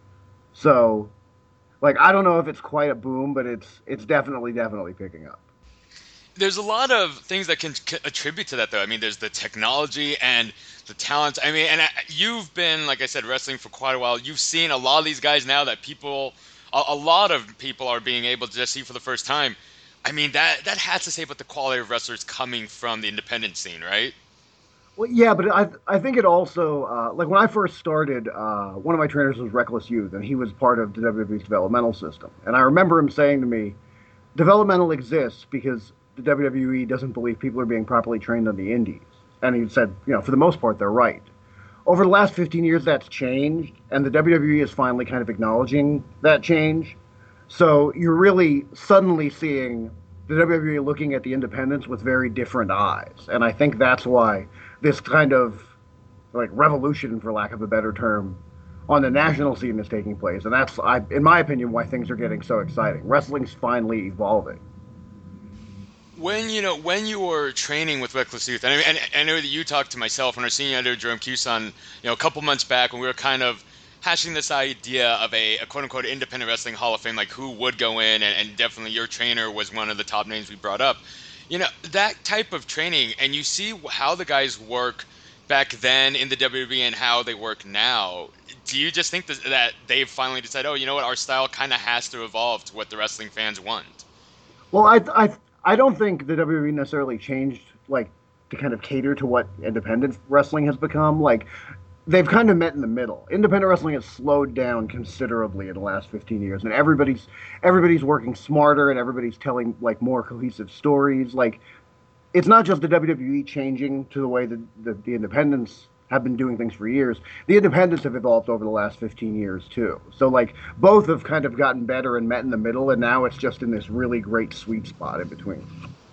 So, like, I don't know if it's quite a boom, but it's it's definitely, definitely picking up. There's a lot of things that can c- attribute to that, though. I mean, there's the technology and the talent. I mean, and I, you've been, like I said, wrestling for quite a while. You've seen a lot of these guys now that people, a, a lot of people are being able to just see for the first time. I mean, that, that has to say about the quality of wrestlers coming from the independent scene, right? Well, yeah, but I I think it also, uh, like when I first started, uh, one of my trainers was Reckless Youth, and he was part of the W W E's developmental system. And I remember him saying to me, developmental exists because the W W E doesn't believe people are being properly trained on the indies. And he said, you know, for the most part, they're right. Over the last fifteen years, that's changed, and the W W E is finally kind of acknowledging that change. So you're really suddenly seeing the W W E looking at the independents with very different eyes. And I think that's why this kind of like revolution, for lack of a better term, on the national scene is taking place. And that's, I, in my opinion, why things are getting so exciting. Wrestling's finally evolving. When you know when you were training with Reckless Youth, and I, and I know that you talked to myself when I was seeing you under Jerome Cuson, you know, a couple months back when we were kind of hashing this idea of a, a quote-unquote independent wrestling Hall of Fame, like who would go in, and, and definitely your trainer was one of the top names we brought up. You know, that type of training, and you see how the guys work back then in the W W E and how they work now. Do you just think that, that they've finally decided, oh, you know what, our style kind of has to evolve to what the wrestling fans want? Well, I, I, I don't think the W W E necessarily changed, like, to kind of cater to what independent wrestling has become. Like, they've kind of met in the middle. Independent wrestling has slowed down considerably in the last fifteen years, and everybody's everybody's working smarter, and everybody's telling, like, more cohesive stories. Like, it's not just the W W E changing to the way that the, the independents have been doing things for years. The independents have evolved over the last fifteen years, too. So, like, both have kind of gotten better and met in the middle, and now it's just in this really great sweet spot in between.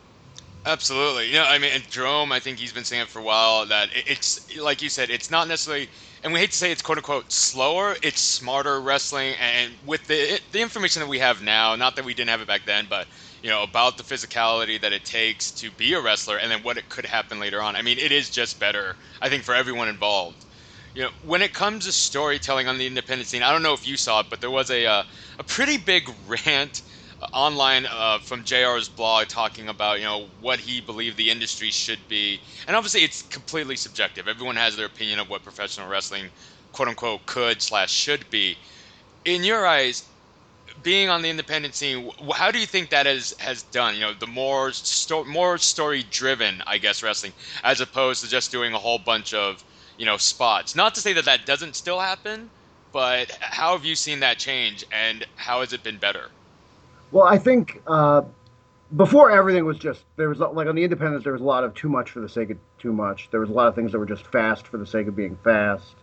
Absolutely. You know, I mean, and Jerome, I think he's been saying it for a while that it- it's, like you said, it's not necessarily, and we hate to say it's quote unquote slower, it's smarter wrestling. And with the the information that we have now, not that we didn't have it back then, but, you know, about the physicality that it takes to be a wrestler and then what it could happen later on. I mean, it is just better, I think, for everyone involved. You know, when it comes to storytelling on the independent scene, I don't know if you saw it, but there was a uh, a pretty big rant uh, online uh, from J R's blog talking about, you know, what he believed the industry should be. And obviously it's completely subjective. Everyone has their opinion of what professional wrestling, quote unquote, could slash should be. In your eyes, being on the independent scene, wh- how do you think that has has done? You know, the more sto- more story driven, I guess, wrestling, as opposed to just doing a whole bunch of, you know, spots. Not to say that that doesn't still happen, but how have you seen that change, and how has it been better? Well, I think uh, before everything was just, there was, like, on the independents, there was a lot of too much for the sake of too much. There was a lot of things that were just fast for the sake of being fast.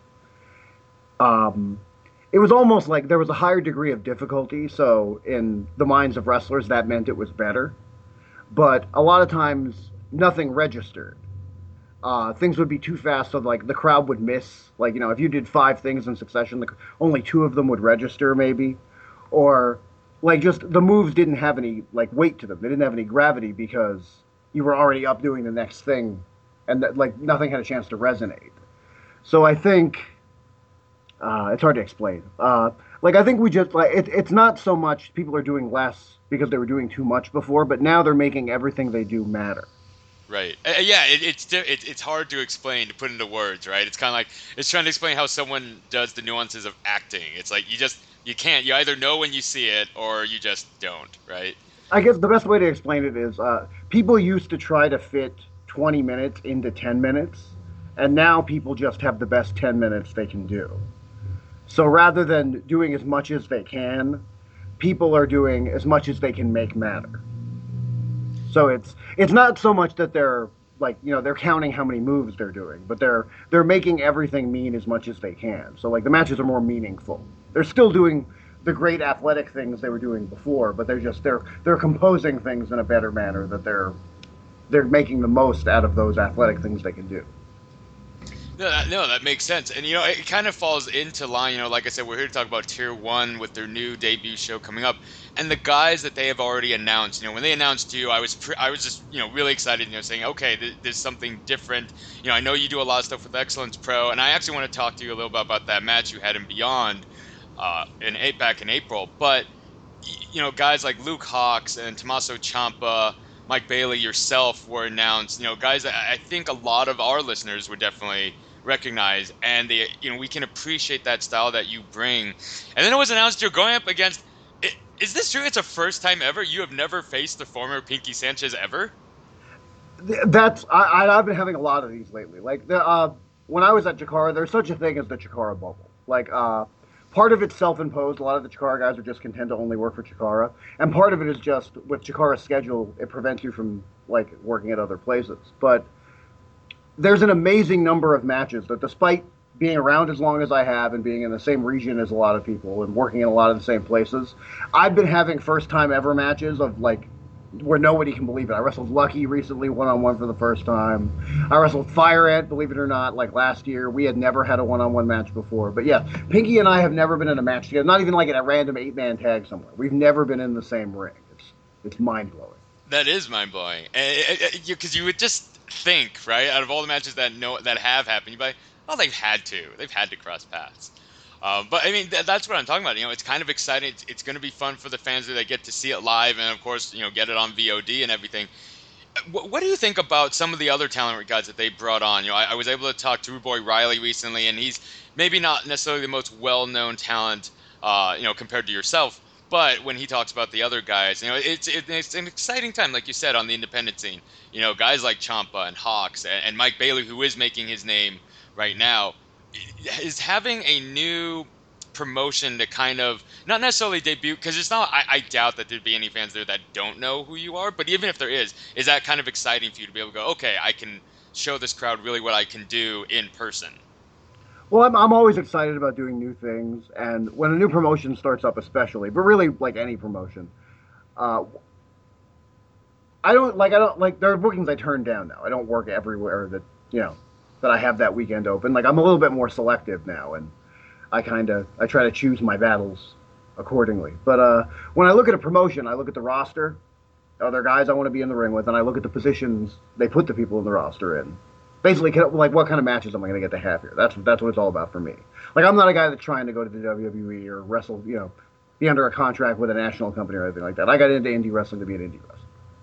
Um, it was almost like there was a higher degree of difficulty, so in the minds of wrestlers, that meant it was better. But a lot of times, nothing registered. Uh, things would be too fast, so, like, the crowd would miss. Like, you know, if you did five things in succession, like, only two of them would register, maybe. Or, like, just the moves didn't have any, like, weight to them. They didn't have any gravity because you were already up doing the next thing, and, that, like, nothing had a chance to resonate. So I think uh, it's hard to explain. Uh, like, I think we just, like, it, it's not so much people are doing less because they were doing too much before, but now they're making everything they do matter. Right. Uh, yeah, it, it's di- it, it's hard to explain, to put into words, right? It's kind of like, it's trying to explain how someone does the nuances of acting. It's like, you just, you can't, you either know when you see it or you just don't, right? I guess the best way to explain it is uh, people used to try to fit twenty minutes into ten minutes, and now people just have the best ten minutes they can do. So rather than doing as much as they can, people are doing as much as they can make matter. So it's it's not so much that they're, like, you know, they're counting how many moves they're doing, but they're they're making everything mean as much as they can. So, like, the matches are more meaningful. They're still doing the great athletic things they were doing before, but they're just they're they're composing things in a better manner, that they're they're making the most out of those athletic things they can do. No, that, no, that makes sense. And, you know, it kind of falls into line, you know, like I said, we're here to talk about Tier one with their new debut show coming up. And the guys that they have already announced, you know, when they announced you, I was pre- I was just, you know, really excited, you know, saying, okay, th- there's something different. You know, I know you do a lot of stuff with Excellence Pro, and I actually want to talk to you a little bit about that match you had in Beyond uh, in eight, back in April. But, y- you know, guys like Luke Hawks and Tommaso Ciampa, Mike Bailey, yourself were announced. You know, guys that I I think a lot of our listeners would definitely recognize, and they, you know, we can appreciate that style that you bring. And then it was announced you're going up against. i- Is this true? It's a first time ever. You have never faced the former Pinky Sanchez ever. Th- That's I, I- I've been having a lot of these lately. Like, the uh, when I was at Jakara, there's such a thing as the Jakara bubble. Like, uh, part of it's self-imposed. A lot of the Chikara guys are just content to only work for Chikara, and part of it is just with Chikara's schedule, it prevents you from like working at other places. But there's an amazing number of matches that, despite being around as long as I have and being in the same region as a lot of people and working in a lot of the same places, I've been having first time ever matches of like where nobody can believe it. I wrestled Lucky recently one-on-one for the first time. I wrestled Fire Ant, believe it or not, like last year. We had never had a one-on-one match before. But yeah, Pinky and I have never been in a match together, not even like in a random eight-man tag somewhere. We've never been in the same ring. It's it's mind-blowing. That is mind-blowing. Because you would just think, right, out of all the matches that know, that have happened, you'd be like, oh, they've had to. They've had to cross paths. Um, but, I mean, th- that's what I'm talking about. You know, it's kind of exciting. It's, it's going to be fun for the fans that get to see it live and, of course, you know, get it on V O D and everything. What, what do you think about some of the other talent guys that they brought on? You know, I, I was able to talk to Rude Boy Riley recently, and he's maybe not necessarily the most well-known talent, uh, you know, compared to yourself. But when he talks about the other guys, you know, it's, it, it's an exciting time, like you said, on the independent scene. You know, guys like Ciampa and Hawks and, and Mike Bailey, who is making his name right now, is having a new promotion to kind of not necessarily debut, because it's not I, I doubt that there'd be any fans there that don't know who you are, but even if there is is that kind of exciting for you to be able to go, okay, I can show this crowd really what I can do in person? Well, I'm, I'm always excited about doing new things, and when a new promotion starts up especially, but really like any promotion, uh, I don't like I don't like there are bookings I turn down now. I don't work everywhere that you know that I have that weekend open. Like, I'm a little bit more selective now, and I kind of, I try to choose my battles accordingly. But uh, when I look at a promotion, I look at the roster, other guys I want to be in the ring with, and I look at the positions they put the people in the roster in. Basically, like, what kind of matches am I going to get to have here? That's, that's what it's all about for me. Like, I'm not a guy that's trying to go to the W W E or wrestle, you know, be under a contract with a national company or anything like that. I got into indie wrestling to be an indie wrestler.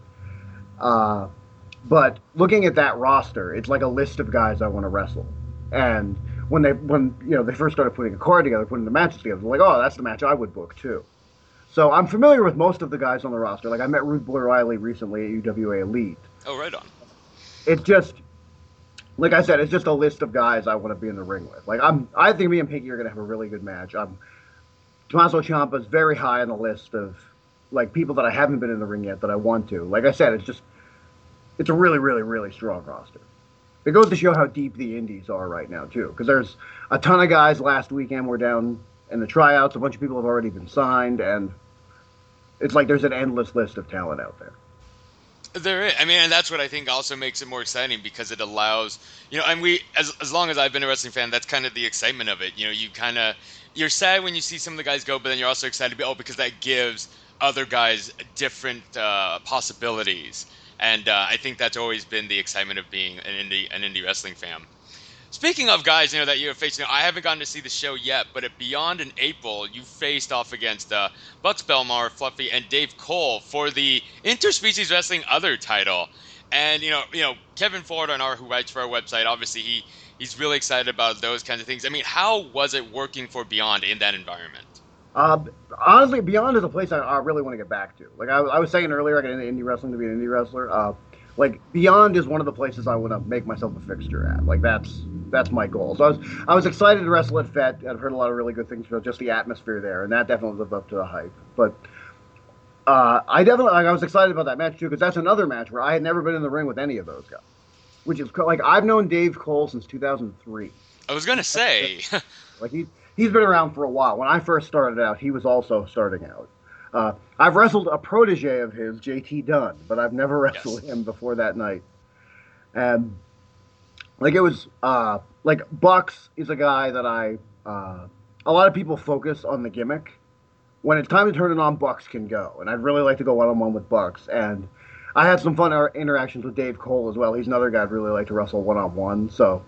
Uh, But looking at that roster, it's like a list of guys I want to wrestle. And when they, when you know, they first started putting a card together, putting the matches together, they're like, oh, that's the match I would book too. So I'm familiar with most of the guys on the roster. Like, I met Rude Boy Riley recently at U W A Elite. Oh, right on. It's just, like I said, it's just a list of guys I want to be in the ring with. Like, I'm, I think me and Pinky are going to have a really good match. I'm, Tommaso Ciampa is very high on the list of like people that I haven't been in the ring yet that I want to. Like I said, it's just. It's a really, really, really strong roster. It goes to show how deep the indies are right now, too. Because there's a ton of guys last weekend were down in the tryouts. A bunch of people have already been signed. And it's like there's an endless list of talent out there. There is. I mean, and that's what I think also makes it more exciting, because it allows, you know, and we, as as long as I've been a wrestling fan, that's kind of the excitement of it. You know, you kind of, you're sad when you see some of the guys go, but then you're also excited to be, oh, because that gives other guys different uh, possibilities. And uh, I think that's always been the excitement of being an indie an indie wrestling fan. Speaking of guys, you know, that you have faced, you know, I haven't gotten to see the show yet, but at Beyond in April, you faced off against uh, Bucks Belmar, Fluffy, and Dave Cole for the Interspecies Wrestling Other title. And you know, you know, Kevin Ford on our who writes for our website, obviously he he's really excited about those kinds of things. I mean, how was it working for Beyond in that environment? Uh, honestly, Beyond is a place I, I really want to get back to. Like I, I was saying earlier, I got into indie wrestling to be an indie wrestler. Uh, like Beyond is one of the places I want to make myself a fixture at. Like that's that's my goal. So I was I was excited to wrestle at Fett. I've heard a lot of really good things about just the atmosphere there, and that definitely lived up to the hype. But uh, I definitely like, I was excited about that match too, because that's another match where I had never been in the ring with any of those guys. Which is like I've known Dave Cole since two thousand three. I was gonna say, like he. He's been around for a while. When I first started out, he was also starting out. Uh, I've wrestled a protege of his, J T Dunn, but I've never wrestled yes. him before that night. And like it was, uh, like Bucks is a guy that I, uh, a lot of people focus on the gimmick. When it's time to turn it on, Bucks can go. And I'd really like to go one-on-one with Bucks. And I had some fun interactions with Dave Cole as well. He's another guy I'd really like to wrestle one-on-one. So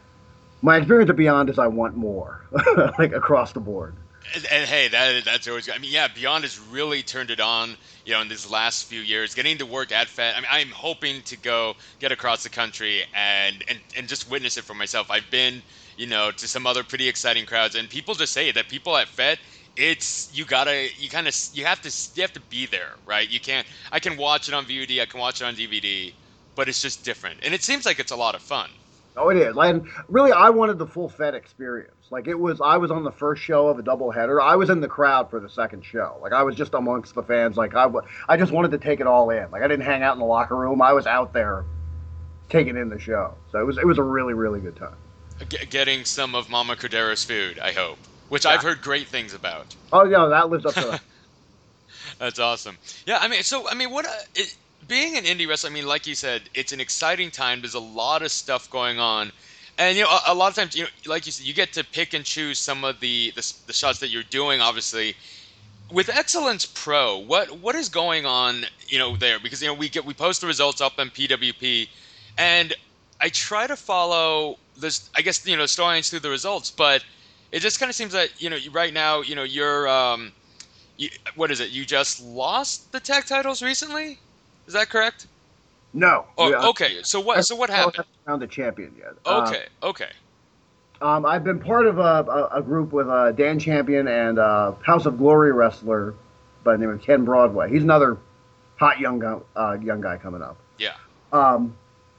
my experience at Beyond is I want more, like across the board. And, and hey, that that's always good. I mean, yeah, Beyond has really turned it on, you know, in these last few years. Getting to work at Fett, I mean, I'm hoping to go get across the country and, and, and just witness it for myself. I've been, you know, to some other pretty exciting crowds, and people just say that people at Fett, it's you gotta, you kind of, you have to, you have to be there, right? You can't. I can watch it on V O D, I can watch it on D V D, but it's just different, and it seems like it's a lot of fun. Oh, it is. And really, I wanted the full Fed experience. Like it was, I was on the first show of a doubleheader. I was in the crowd for the second show. Like I was just amongst the fans. Like I, I just wanted to take it all in. Like I didn't hang out in the locker room. I was out there taking in the show. So it was, it was a really, really good time. G- getting some of Mama Cordero's food, I hope, which yeah. I've heard great things about. Oh yeah, that lives up to that. That's awesome. Yeah, I mean, so I mean, what uh, it, being an indie wrestler, I mean, like you said, it's an exciting time. There's a lot of stuff going on, and you know, a, a lot of times, you know, like you said, you get to pick and choose some of the the, the shots that you're doing. Obviously, with Excellence Pro, what what is going on, you know, there? Because you know, we get we post the results up on P W P, and I try to follow this, I guess, you know, storylines through the results, but it just kind of seems that, you know, right now, you know, you're. Um, You, what is it? You just lost the tag titles recently? Is that correct? No. Oh, yeah, okay. So what? So what happened? Found the champion yet? Okay. Uh, okay. Um, I've been part of a, a, a group with uh, Dan Champion and uh, House of Glory wrestler by the name of Ken Broadway. He's another hot young guy, uh, young guy coming up. Yeah. Um.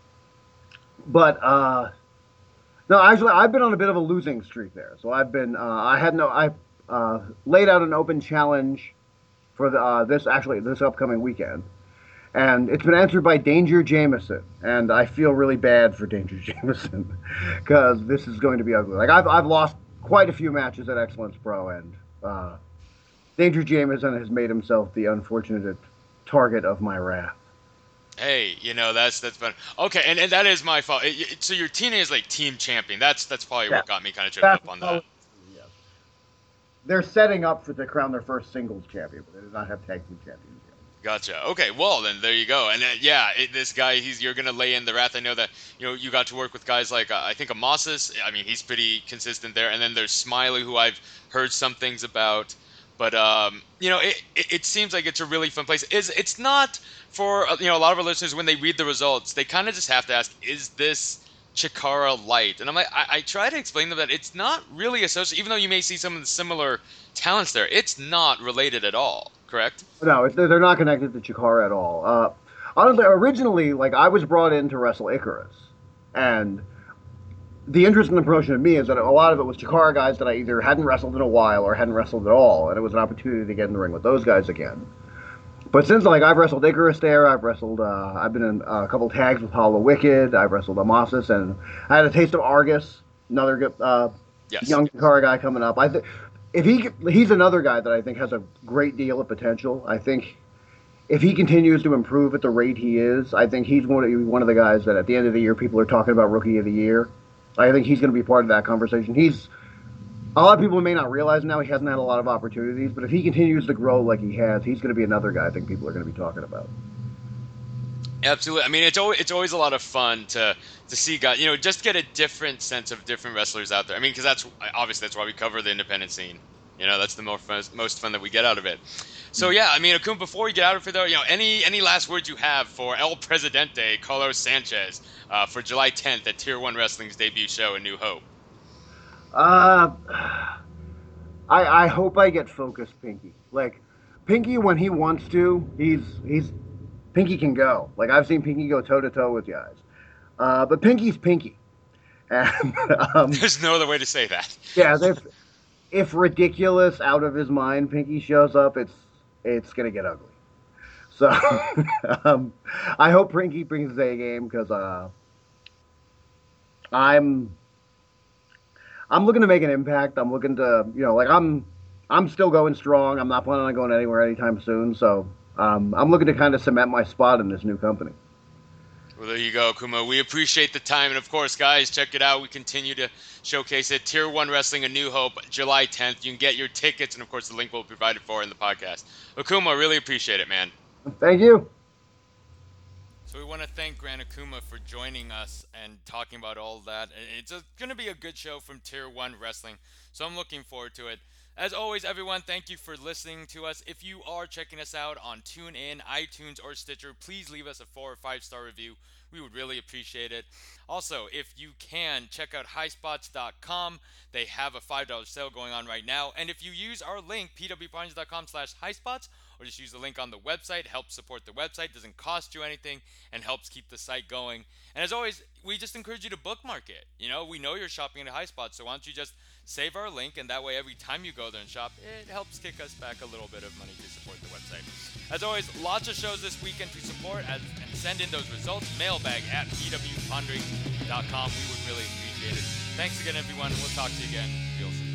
But uh, no, actually, I've been on a bit of a losing streak there. So I've been. Uh, I had no. I. Uh, laid out an open challenge for the, uh, this actually this upcoming weekend, and it's been answered by Danger Jameson, and I feel really bad for Danger Jameson because this is going to be ugly. Like I've I've lost quite a few matches at Excellence Pro, and uh, Danger Jameson has made himself the unfortunate target of my wrath. Hey, you know that's that's fun. Okay, and, and that is my fault. It, it, so your T N A is like team champion. That's that's probably yeah. what got me kind of tripped up on that. They're setting up for to crown their first singles champion, but they do not have tag team champions yet. Gotcha. Okay, well then there you go. And uh, yeah, it, this guy, he's you're gonna lay in the wrath. I know that you know you got to work with guys like uh, I think Amasis. I mean, he's pretty consistent there. And then there's Smiley, who I've heard some things about. But um, you know, it, it it seems like it's a really fun place. Is it's not for you know a lot of our listeners when they read the results, they kind of just have to ask, is this Chikara light? And I'm like, I, I try to explain to them that it's not really associated, even though you may see some of the similar talents there, it's not related at all, correct? No, it's, they're not connected to Chikara at all. Uh, honestly, originally, like, I was brought in to wrestle Icarus, and the interest in the promotion of me is that a lot of it was Chikara guys that I either hadn't wrestled in a while or hadn't wrestled at all, and it was an opportunity to get in the ring with those guys again. But since, like, I've wrestled Icarus there, I've wrestled, uh, I've been in uh, a couple tags with Hollow Wicked, I've wrestled Amasis, and I had a taste of Argus, another uh, yes. young Chikara guy coming up. I think if he, he's another guy that I think has a great deal of potential. I think if he continues to improve at the rate he is, I think he's one of, one of the guys that at the end of the year people are talking about Rookie of the Year. I think he's going to be part of that conversation. He's A lot of people may not realize now he hasn't had a lot of opportunities, but if he continues to grow like he has, he's going to be another guy I think people are going to be talking about. Absolutely. I mean, it's always it's always a lot of fun to to see guys, you know, just get a different sense of different wrestlers out there. I mean, because that's obviously that's why we cover the independent scene. You know, that's the most fun, most fun that we get out of it. So yeah, I mean, Akuma, before we get out of it though, you know, any any last words you have for El Presidente Carlos Sanchez uh, for July tenth at Tier One Wrestling's debut show in New Hope? Uh, I I hope I get focused, Pinky. Like, Pinky, when he wants to, he's he's Pinky can go. Like, I've seen Pinky go toe to toe with guys. Uh, but Pinky's Pinky. And um, there's no other way to say that. Yeah, if if ridiculous, out of his mind Pinky shows up, it's it's gonna get ugly. So um, I hope Pinky brings his A game because uh, I'm. I'm looking to make an impact. I'm looking to, you know, like I'm, I'm still going strong. I'm not planning on going anywhere anytime soon. So um, I'm looking to kind of cement my spot in this new company. Well, there you go, Kuma. We appreciate the time. And, of course, guys, check it out. We continue to showcase it. Tier one Wrestling, A New Hope, July tenth. You can get your tickets. And, of course, the link will be provided for in the podcast. Akuma, really appreciate it, man. Thank you. So we want to thank Grant Akuma for joining us and talking about all that. It's going to be a good show from Tier one Wrestling, so I'm looking forward to it. As always, everyone, thank you for listening to us. If you are checking us out on TuneIn, iTunes, or Stitcher, please leave us a four or five star review. We would really appreciate it. Also, if you can, check out high spots dot com. They have a five dollar sale going on right now. And if you use our link, p w partners dot com slash highspots, or just use the link on the website, helps support the website, doesn't cost you anything, and helps keep the site going. And as always, we just encourage you to bookmark it. You know, we know you're shopping at HighSpot, so why don't you just save our link, and that way every time you go there and shop, it helps kick us back a little bit of money to support the website. As always, lots of shows this weekend to support as, and send in those results. Mailbag at p w pondering dot com. We would really appreciate it. Thanks again, everyone. We'll talk to you again real soon.